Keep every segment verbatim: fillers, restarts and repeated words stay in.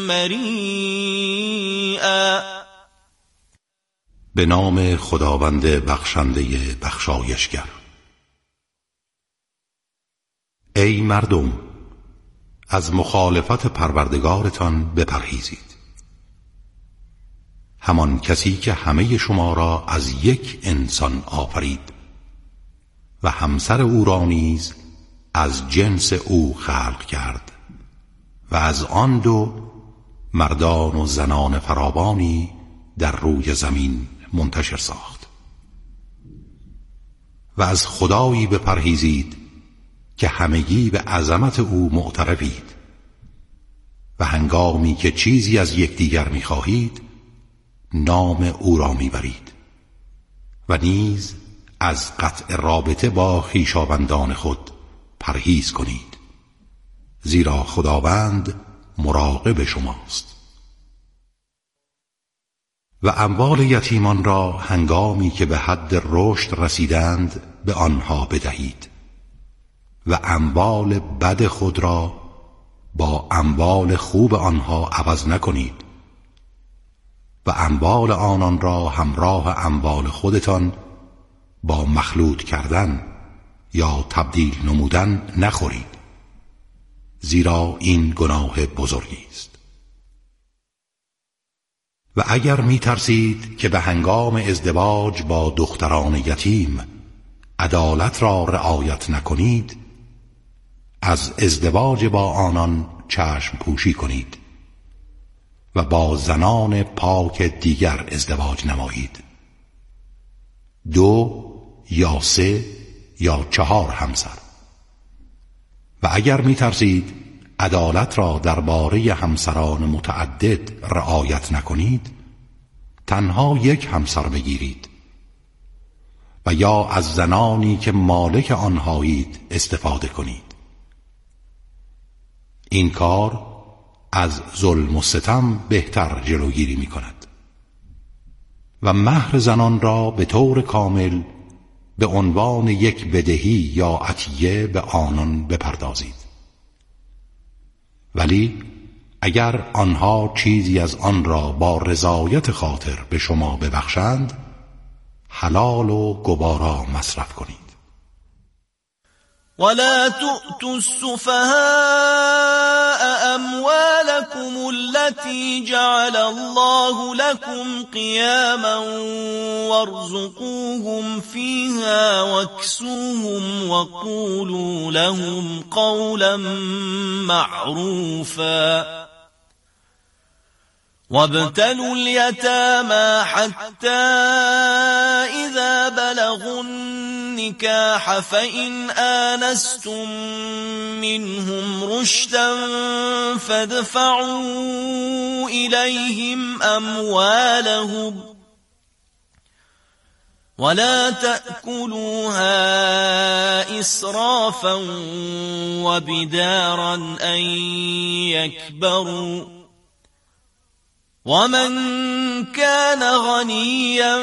مریعا. به نام خداوند بخشنده بخشایشگر. ای مردم، از مخالفت پروردگارتان بپرهیزید. همان کسی که همه شما را از یک انسان آفرید و همسر او را نیز از جنس او خلق کرد و از آن دو مردان و زنان فراوانی در روی زمین منتشر ساخت. و از خدایی بپرهیزید که همگی به عظمت او معترفید و هنگامی که چیزی از یکدیگر می‌خواهید نام او را میبرید و نیز از قطع رابطه با خویشاوندان خود پرهیز کنید، زیرا خداوند مراقب شماست. و اموال یتیمان را هنگامی که به حد رشد رسیدند به آنها بدهید و اموال بد خود را با اموال خوب آنها عوض نکنید و اموال آنان را همراه اموال خودتان با مخلوط کردن یا تبدیل نمودن نخورید، زیرا این گناه بزرگی است. و اگر می ترسید که به هنگام ازدواج با دختران یتیم عدالت را رعایت نکنید، از ازدواج با آنان چشم پوشی کنید و با زنان پاک دیگر ازدواج نمایید، دو یا سه یا چهار همسر. و اگر می ترسید عدالت را درباره همسران متعدد رعایت نکنید، تنها یک همسر بگیرید و یا از زنانی که مالک آنهایید استفاده کنید. این کار از ظلم و ستم بهتر جلوگیری می کند. و مهر زنان را به طور کامل به عنوان یک بدهی یا عطیه به آنان بپردازید. ولی اگر آنها چیزی از آن را با رضایت خاطر به شما ببخشند، حلال و گوارا مصرف کنید. ولا تؤتوا السفهاء أموالكم التي جعل الله لكم قياما وارزقوهم فيها واكسوهم وقولوا لهم قولا معروفا. وابتلوا اليتامى حتى إذا بلغوا النكاح فإن آنستم منهم رشدا فادفعوا إليهم أموالهم ولا تأكلوها إسرافا وبدارا أن يكبروا. ومن كان غنيا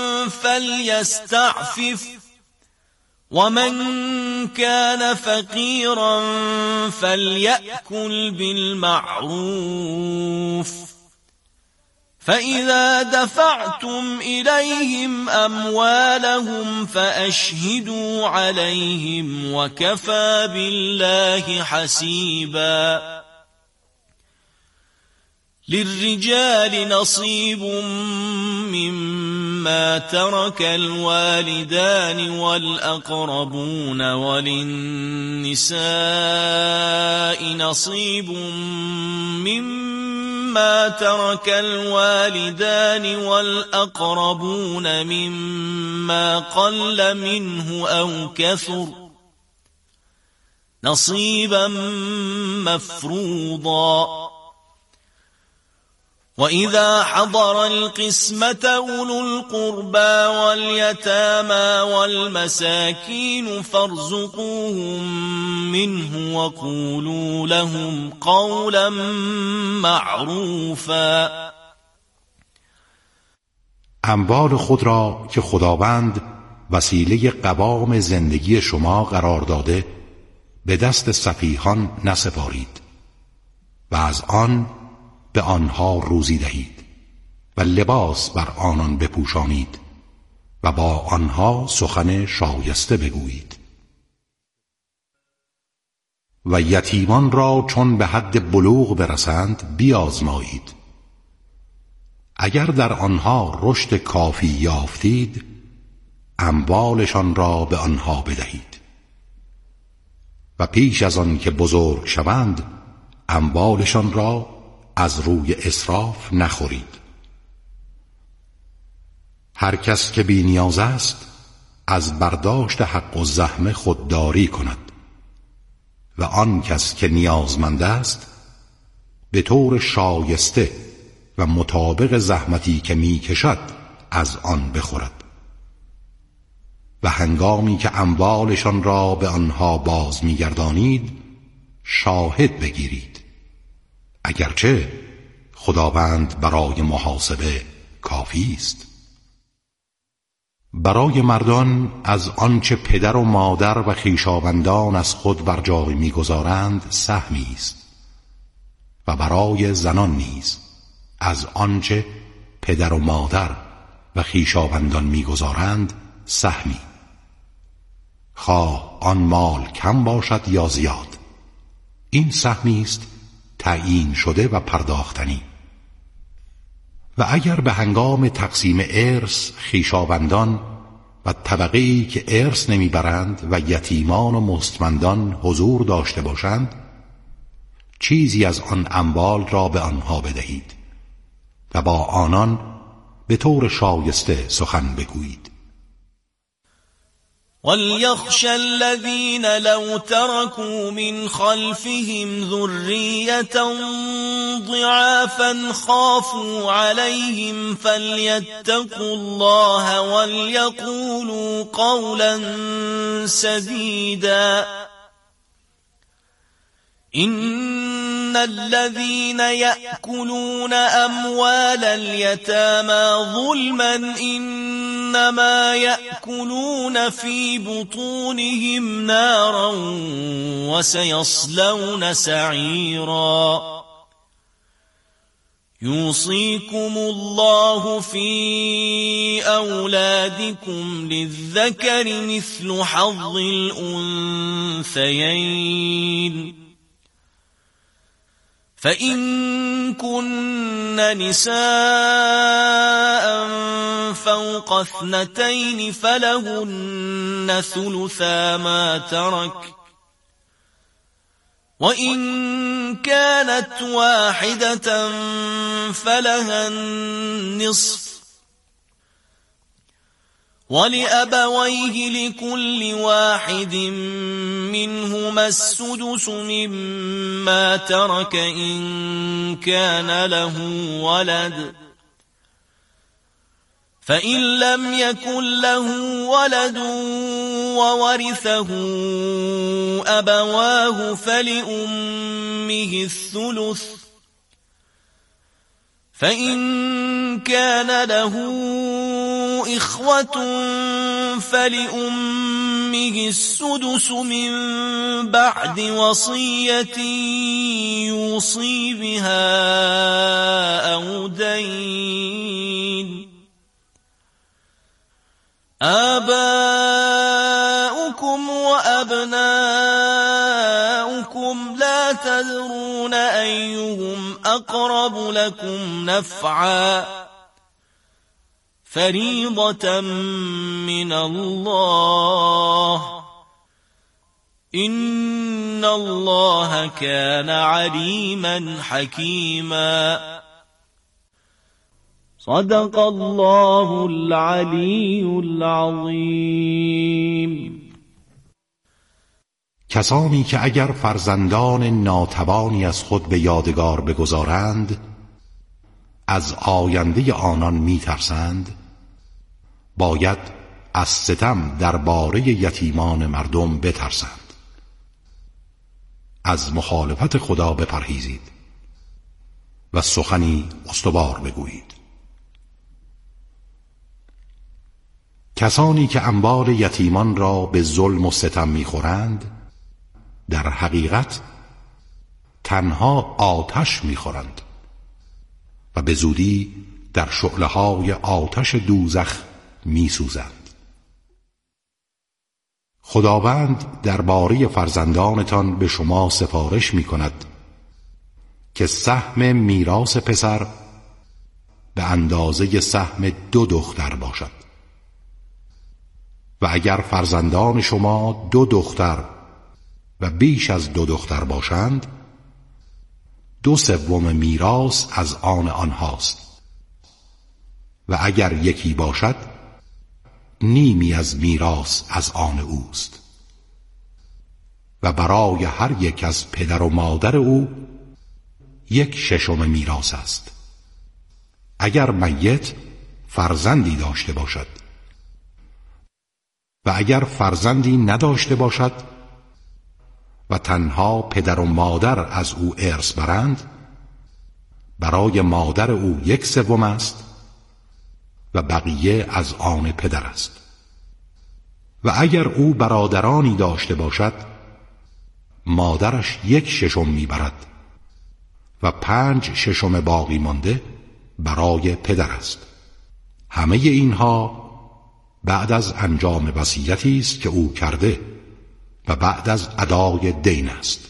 فليستعفف ومن كان فقيرا فليأكل بالمعروف. فإذا دفعتم إليهم أموالهم فأشهدوا عليهم وكفى بالله حسيبا. للرجال نصيب مما ترك الوالدان والأقربون وللنساء نصيب مما ترك الوالدان والأقربون مما قل منه أو كثر نصيبا مفروضا. وإذا حضر القسمة أولو القربى واليتامى والمساكين فارزقوهم منه وقولوا لهم قولا معروفا. اموال خود را که خداوند وسیله قوام زندگی شما قرار داده به دست سفیهان نسپارید و از آن به آنها روزی دهید و لباس بر آنان بپوشانید و با آنها سخن شایسته بگویید. و یتیمان را چون به حد بلوغ برسند بیازمایید. اگر در آنها رشد کافی یافتید اموالشان را به آنها بدهید و پیش از آن که بزرگ شوند اموالشان را از روی اسراف نخورید. هر کس که بی نیاز است از برداشت حق و زحمه خودداری کند و آن کس که نیازمند است به طور شایسته و مطابق زحمتی که می کشد از آن بخورد. و هنگامی که اموالشان را به آنها باز می گردانید شاهد بگیرید، اگرچه خداوند برای محاسبه کافی است. برای مردان از آنچه پدر و مادر و خویشاوندان از خود بر جای می‌گذارند سهمی است و برای زنان نیز از آنچه پدر و مادر و خویشاوندان می‌گذارند سهمی، خواه آن مال کم باشد یا زیاد. این سهمی است تعیین شده و پرداختنی. و اگر به هنگام تقسیم ارث خویشاوندان و طبقه‌ای که ارث نمیبرند و یتیمان و مستمندان حضور داشته باشند چیزی از آن اموال را به آنها بدهید و با آنان به طور شایسته سخن بگویید. وَلْيَخْشَ الَّذِينَ لَوْ تَرَكُوا مِنْ خَلْفِهِمْ ذُرِّيَّةً ضِعَافًا خَافُوا عَلَيْهِمْ فَلْيَتَّقُوا اللَّهَ وَلْيَقُولُوا قَوْلًا سَدِيدًا. إِنَّ الَّذِينَ يَأْكُلُونَ أَمْوَالَ الْيَتَامَى ظُلْمًا إِنَّمَا يَأْكُلُونَ فِي بُطُونِهِمْ نَارًا وَسَيَصْلَوْنَ سَعِيرًا. يُوصِيكُمُ اللَّهُ فِي أَوْلَادِكُمْ لِلذَّكَرِ مِثْلُ حَظِّ الْأُنثَيَيْنِ. فَإِن كُنَّ نِسَاءً فَوْقَ اثْنَتَيْنِ فَلَهُنَّ ثُلُثَا مَا تَرَكَ، وَإِن كَانَتْ وَاحِدَةً فَلَهَا النِّصْفُ، وَلِأَبَوَيْهِ لِكُلِّ وَاحِدٍ مِّنْهُمَا السُّدُسُ مِمَّا تَرَكَ إِن كَانَ لَهُ وَلَدٌ، فَإِن لَّمْ يَكُن لَّهُ وَلَدٌ وَوَرِثَهُ أَبَوَاهُ فَلِأُمِّهِ الثُّلُثُ، فَإِن كَانَ لَهُ إِخْوَةٌ فَلِأُمِّهِ السُّدُسُ مِن بَعْدِ وَصِيَّةٍ يُوصِي بِهَا أَوْ دَيْنٍ. آباؤكم وأبناؤكم لا تدرون أيهم أقرب لكم نفعا، فريضة من الله، إن الله كان عليما حكيما. صدق الله العلی العظیم. کسانی که اگر فرزندان ناتوانی از خود به یادگار بگذارند از آینده آنان می‌ترسند باید از ستم درباره یتیمان مردم بترسند. از مخالفت خدا بپرهیزید و سخنی استوار بگویید. کسانی که اموال یتیمان را به ظلم و ستم می‌خورند در حقیقت تنها آتش می‌خورند و به زودی در شعله‌های آتش دوزخ می‌سوزند. خداوند درباره فرزندانتان به شما سفارش می‌کند که سهم میراث پسر به اندازه سهم دو دختر باشد و اگر فرزندان شما دو دختر و بیش از دو دختر باشند، دو سوم میراث از آن آنهاست و اگر یکی باشد، نیمی از میراث از آن اوست و برای هر یک از پدر و مادر او یک ششم میراث است اگر میت فرزندی داشته باشد، و اگر فرزندی نداشته باشد و تنها پدر و مادر از او ارث برند، برای مادر او یک سوم است و بقیه از آن پدر است. و اگر او برادرانی داشته باشد، مادرش یک ششم میبرد و پنج ششم باقی مانده برای پدر است. همه اینها بعد از انجام وصیتی است که او کرده و بعد از ادای دین است.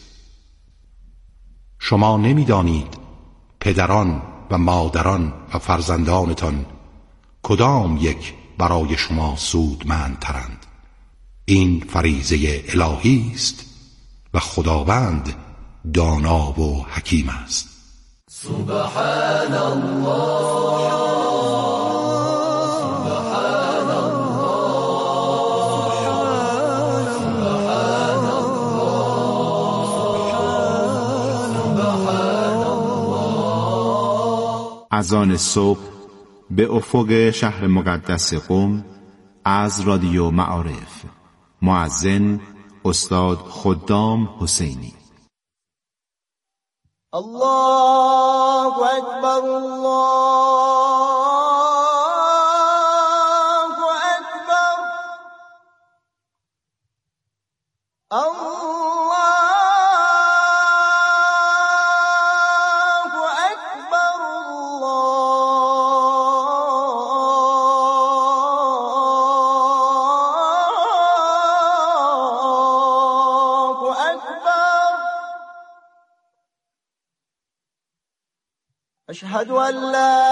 شما نمیدانید پدران و مادران و فرزندانتان کدام یک برای شما سودمندترند. این فریضه الهی است و خداوند دانا و حکیم است. سبحان الله، سبحان الله، سبحان الله. اذان صبح به افق شهر مقدس قم از رادیو معارف. مؤذن استاد خدام حسینی. الله اکبر، الله اکبر، الله اکبر، الله اکبر. أشهد أن لا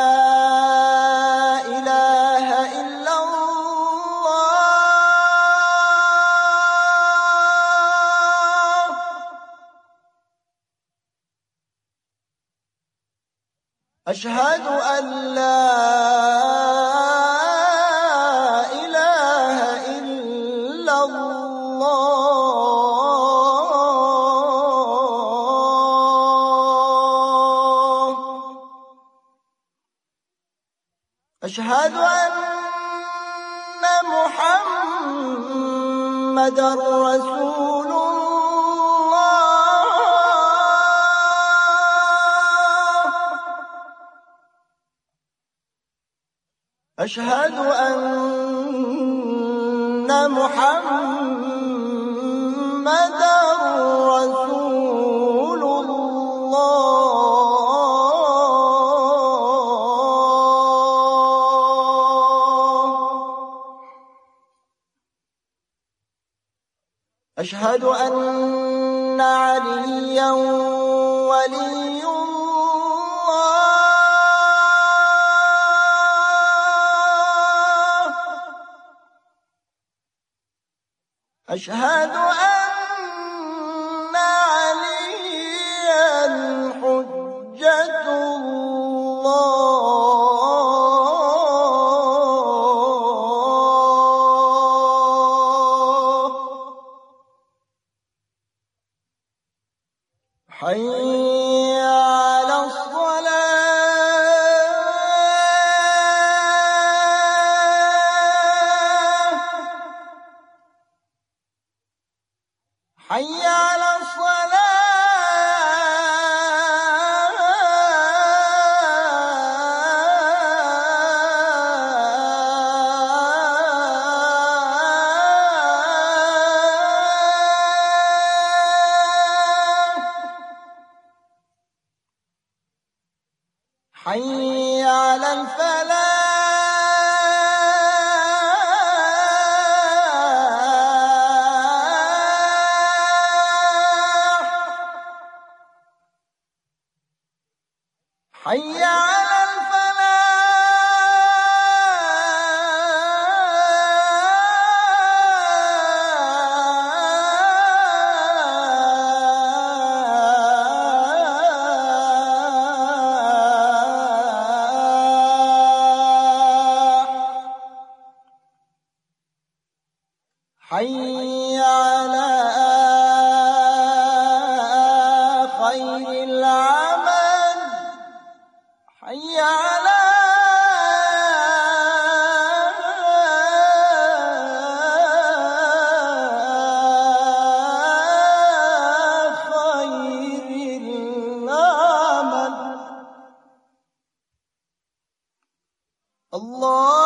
إله إلا الله. أشهد أن لا إله إلا الله. أشهد أن محمد رسول الله. أشهد أن محمد رسول الله. أشهد أن عليا ولي الله. أشهد أن عليا حجة الله. حي على الصلاة، حي على الصلاة. حي على الفلاح حي على حي على خير العمل حي على خير العمل الله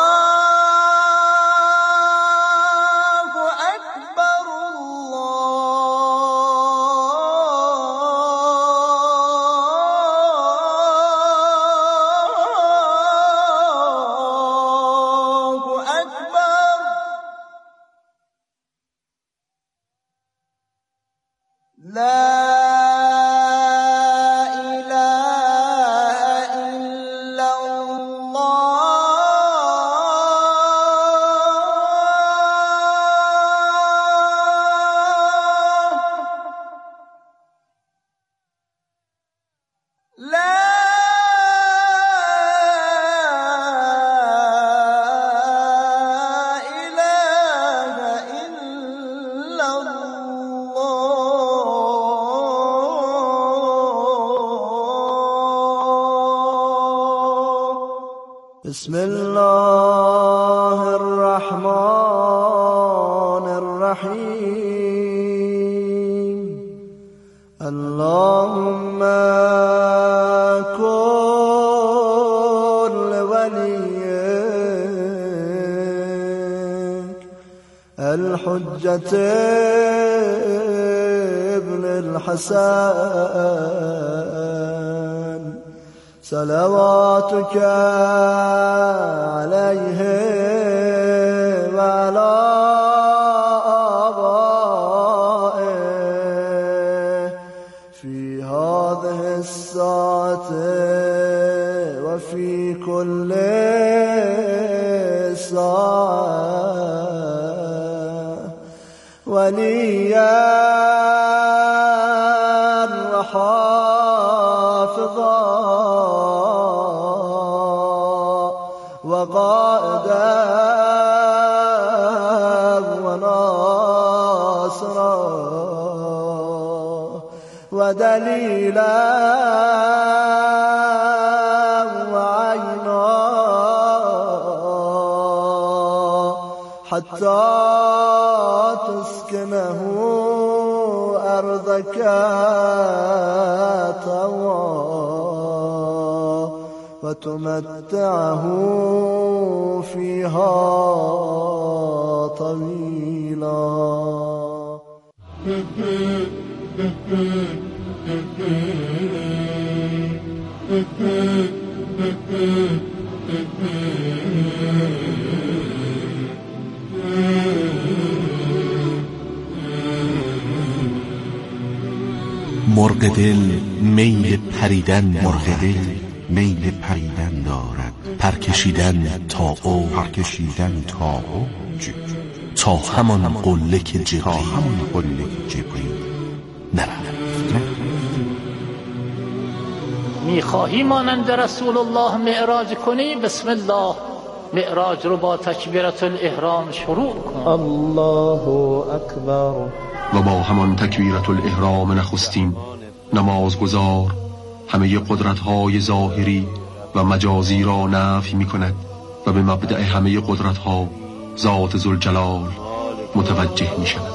لا إله إلا الله لا بسم الله الرحمن الرحيم اللهم كن لوليك الحجة ابن الحسن صلواتك عليه وعلى آبائه في هذه الساعة وفي كل ساعة وليا وحافظا وقائدا وناصرا ودليلا وعينا حتى تسكنه أرضك طوعا وتمتعه فيها طويلا. مرغ دل میل پریدن مرغ دل میل پریدن دارد، پرکشیدن تا او پرکشیدن تا اوج، تا همان قله که تا جبریل همون قله جبریل نرفت. میخواهی مانند رسول الله معراج کنی؟ بسم الله، معراج رو با تکبیرت الاحرام شروع کن. الله اکبر. و با همان تکبیرت الاحرام نخستین نمازگزار همه قدرت‌های ظاهری و مجازی را نفی می‌کند و به مبدأ همه قدرت‌ها ذات ذوالجلال متوجه می‌شود.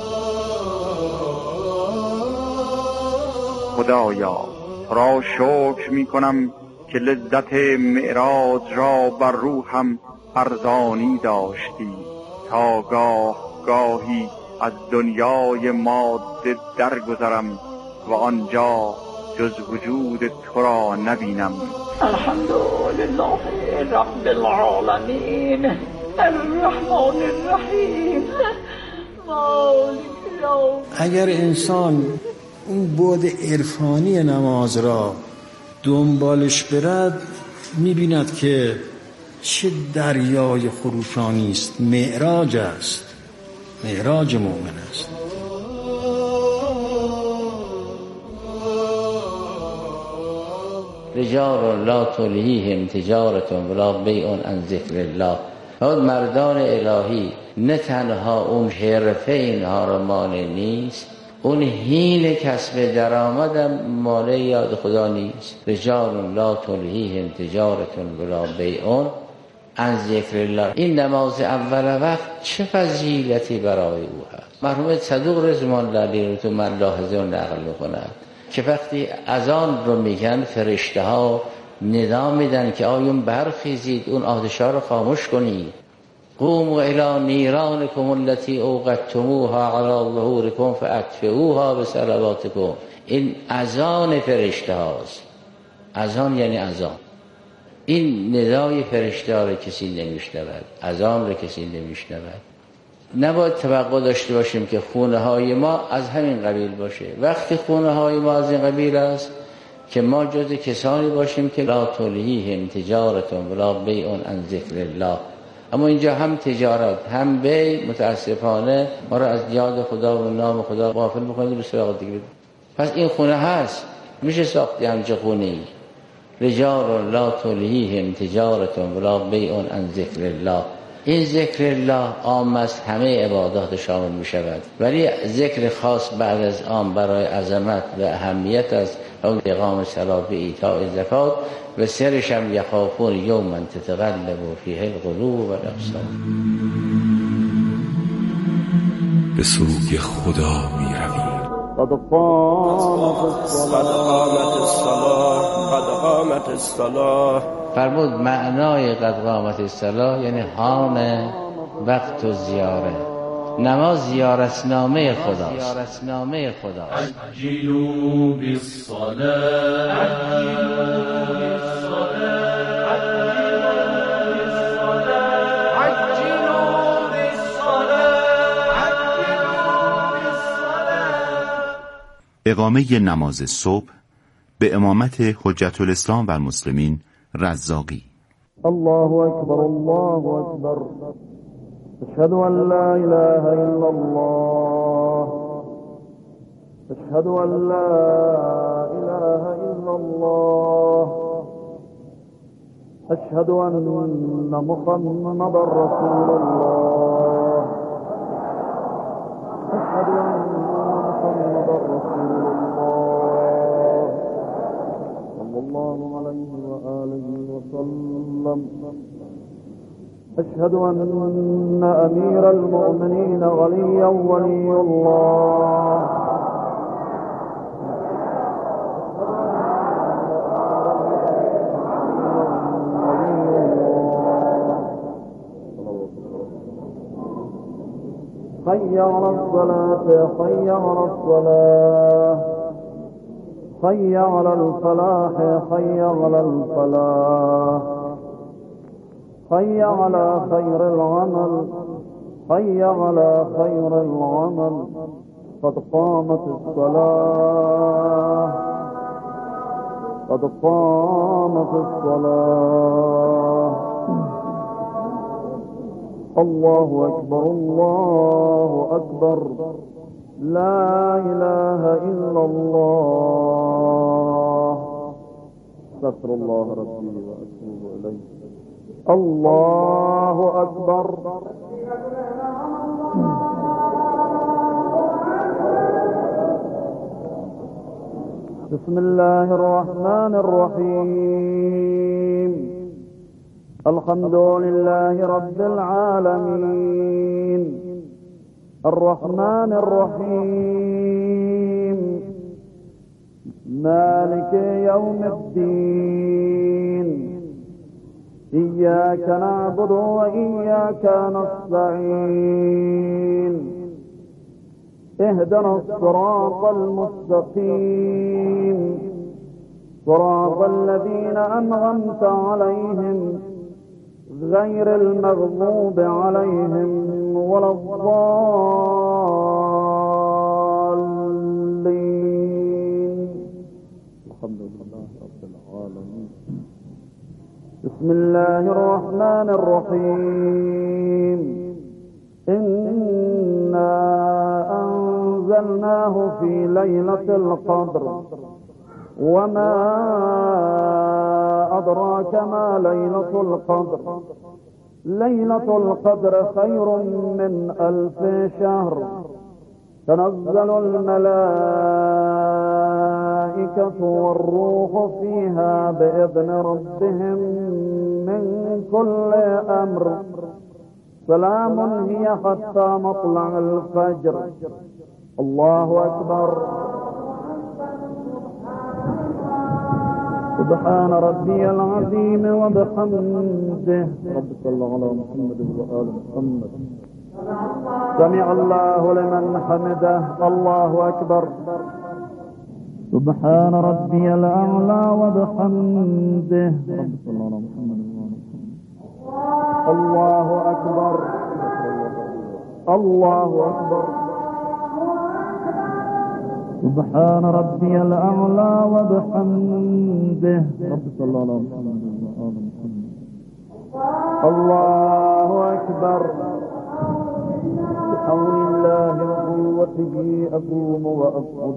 خدایا را شکر می‌کنم که لذت معراج را بر روحم ارزانی داشتی تا گاه گاهی از دنیای ماده درگذرم و آنجا جز وجود تو را نبینم. الحمدلله رب العالمین الرحمن الرحیم مالک یوم. اگر انسان اون بعد عرفانی نماز را دنبالش برد می‌بیند که چه دریای خروشانی است. معراج است، معراج مؤمن است. رجال لا تلهیهم تجارت ولا بیع عن ذکر الله. اون مردان الهی نه تنها اون حرفه اینها را مانع نیست، اون حین کسب درآمد مانع یاد خدا نیست. رجال لا تلهیهم تجارت ولا بیع عن ذکر الله. این نماز اول وقت چه فضیلتی برای او هست. مرحوم صدوق رضوان الله علیه رو تو من لاحظه و نقل می‌کند که وقتی اذان رو میگن فرشته ها ندا میدن که آیون برخیزید، اون آتش‌ها رو خاموش کنید. قوموا الی نیرانکم التي اوقدتموها علی ظهورکم فاطفئوها بصلواتکم. این اذان فرشته هاست. اذان یعنی اذان. این ندای فرشته ها رو کسی نمیشنود، اذان رو کسی نمیشنود. نباید توقع داشته باشیم که خونه های ما از همین قبیل باشه. وقتی خونه های ما از این قبیل است که ما جز کسانی باشیم که لا تلهیهم تجارت ولا بیع عن ذکر الله. اما اینجا هم تجارت هم بیع متاسفانه ما را از یاد خدا و نام خدا غافل می‌کنه. به سراغ دیگه پس این خونه هست، میشه ساختی همچه خونه‌ای. رجال لا تلهیهم تجارت ولا بیع عن ذکر الله. این ذکر الله عام از همه عبادات شامل می شود، ولی ذکر خاص بعد از آن برای عظمت و اهمیت است. اون اقام صلات و ایتاء زکات و سرش هم یخافون یوما تتقلب فیه القلوب و الابصار. به سوی خدا می رویم. قد قامت الصلاة قد قامت الصلاة. فرمود معنای قد قامت الصلاة یعنی حان وقت و زیاره. نماز زیارتنامه خداست. زیارتنامه خداست. عجلوا بالصلاة اقامه نماز صبح به امامت حجت الاسلام و المسلمین رزاقی. الله اکبر الله اکبر اشهد ان لا اله الا الله اشهد ان لا اله الا الله اشهد ان محمد رسول الله اشهد ان محمد رسول الله صلى الله عليه وآله وسلم. أشهد أن أمير المؤمنين وليا ولي الله حي على الصلاة حي على الصلاة حي على الفلاح حي على الفلاح حي على خير العمل حي على خير العمل. قد قامت الصلاة قد قامت الصلاة. الله أكبر الله أكبر لا إله إلا الله استغفر الله ربي وأتوب إليه. الله أكبر. بسم الله الرحمن الرحيم. الحمد لله رب العالمين الرحمن الرحيم مالك يوم الدين. إياك نعبد وإياك نستعين. اهدنا الصراط المستقيم صراط الذين أنعمت عليهم غير المغضوب عليهم ولا الضالين. الحمد لله رب العالمين. بسم الله الرحمن الرحيم. إنا أنزلناه في ليلة القدر وما أدراك ما ليلة القدر. ليلة القدر خير من ألف شهر. تنزل الملائكة والروح فيها بإذن ربهم من كل أمر. سلام هي حتى مطلع الفجر. الله أكبر. سبحان ربي العظيم وبحمده. رب صل على محمد وآل محمد. سمع الله لمن حمده. الله أكبر. سبحان ربي الأعلى وبحمده. رب صل على محمد وآل محمد. الله أكبر. الله أكبر. سبحان ربي الأعلى وبحمده. رب صل على محمد وآل محمد. الله أكبر. بحول الله وقوته أقوم وأسجد.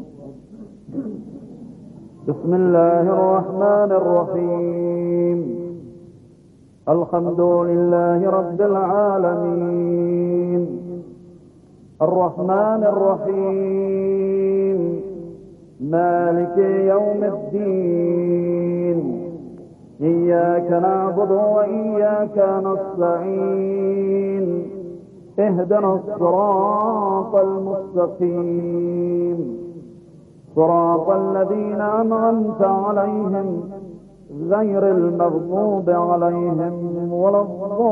بسم الله الرحمن الرحيم. الحمد لله رب العالمين الرحمن الرحيم مالك يوم الدين. إياك نعبد وإياك نستعين. اهدنا الصراط المستقيم صراط الذين أنعمت عليهم غير المغضوب عليهم ولا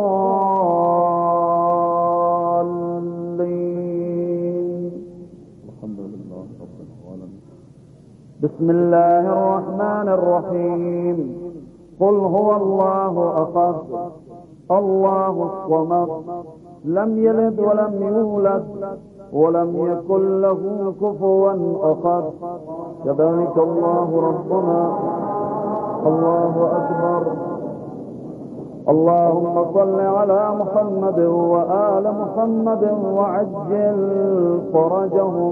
الضالين. الحمد لله رب العالمين. بسم الله الرحمن الرحيم. قل هو الله أحد الله الصمد لم يلد ولم يولد ولم يكن له كفوا أحد. كذلك الله ربنا. الله أكبر. اللهم صل على محمد وآل محمد وعجل فرجهم.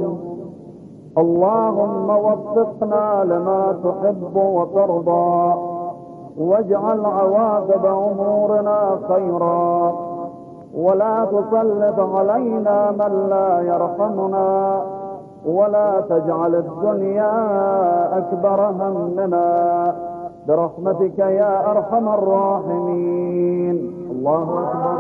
اللهم وفقنا لما تحب وترضى واجعل عواقب أمورنا خيرا ولا تسلط علينا من لا يرحمنا ولا تجعل الدنيا أكبر همنا برحمتك يا أرحم الراحمين. الله أكبر.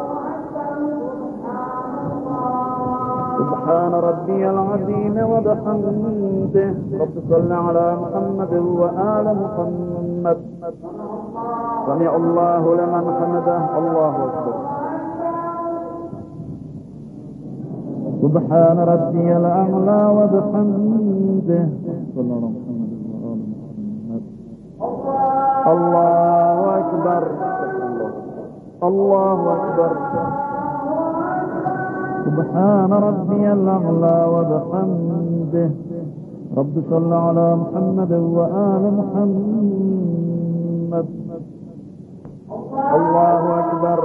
سبحان ربي العظيم وبحمده. رب صل على محمد وآل محمد. سمع الله لمن حمده. الله أكبر. سبحان ربي الأعلى وبحمده. صلى الله على محمد وآل محمد. الله أكبر. الله أكبر. سبحان ربي الأعلى وبحمده. رب صل على محمد وآل محمد. الله أكبر.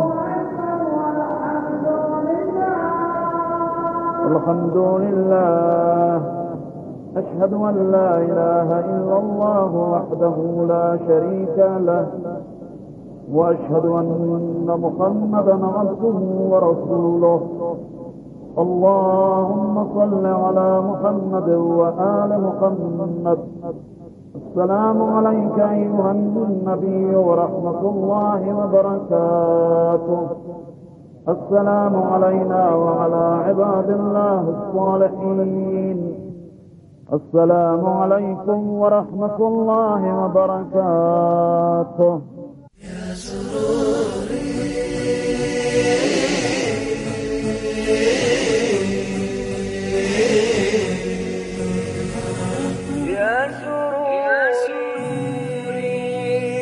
الحمد لله. أشهد أن لا إله إلا الله وحده لا شريك له وأشهد أن محمدا عبده ورسوله. اللهم صل على محمد وآل محمد. السلام عليك أيها النبي ورحمة الله وبركاته. السلام علينا وعلى عباد الله الصالحين. السلام عليكم ورحمة الله وبركاته. يا سرور